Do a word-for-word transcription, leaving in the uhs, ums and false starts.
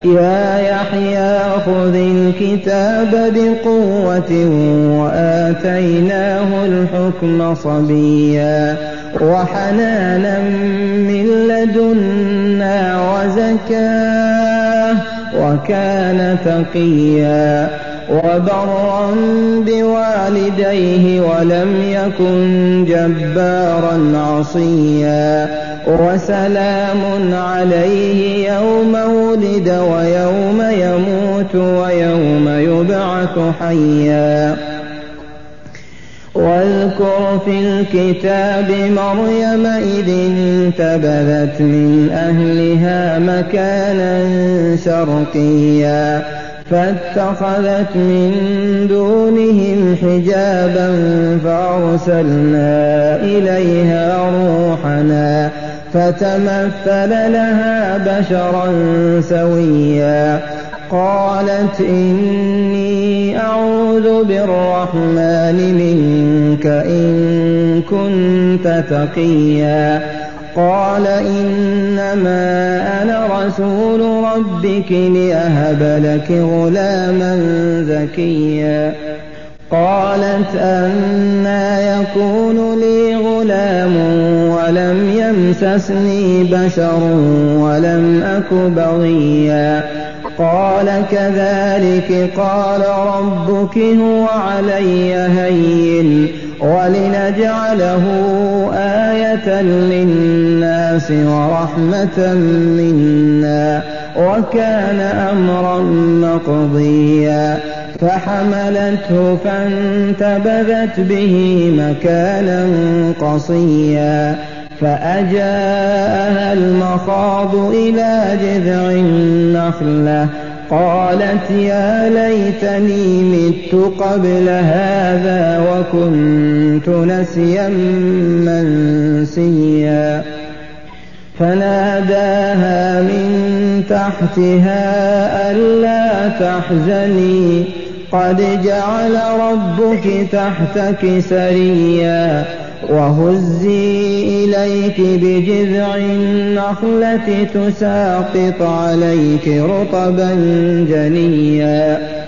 يَا يَحْيَىٰ خُذِ الْكِتَابَ بِقُوَّةٍ وَآتَيْنَاهُ الْحُكْمَ صَبِيًّا وَحَنَانًا مِّن لَّدُنَّا وَزَكَاةً وَكَانَ تَقِيًّا وَبَرًّا بِوَالِدَيْهِ وَلَمْ يَكُن جَبَّارًا عَصِيًّا وَسَلَامٌ عَلَيْهِ يَوْمَ وُلِدَ وَيَوْمَ يَمُوتُ وَيَوْمَ يُبْعَثُ حَيًّا واذكر في الكتاب مريم إذ انتبذت من أهلها مكانا شرقيا فاتخذت من دونهم حجابا فأرسلنا إليها روحنا فتمثل لها بشرا سويا قالت إني أعوذ بالرحمن منك إن كنت تقيا قال إنما أنا رسول ربك لأهب لك غلاما زكيا قالت أنى يكون لي غلام ولم يمسسني بشر ولم أك بغيا قال كذلك قال ربك هو علي هين ولنجعله آية للناس ورحمة منا وكان أمرا مقضيا فحملته فانتبذت به مكانا قصيا فأجاءها المخاض إلى جذع النخلة قالت يا ليتني مت قبل هذا وكنت نسيا منسيا فناداها من تحتها ألا تحزني قد جعل ربك تحتك سريا وهزي إليك بجذع النخلة تساقط عليك رطبا جنيا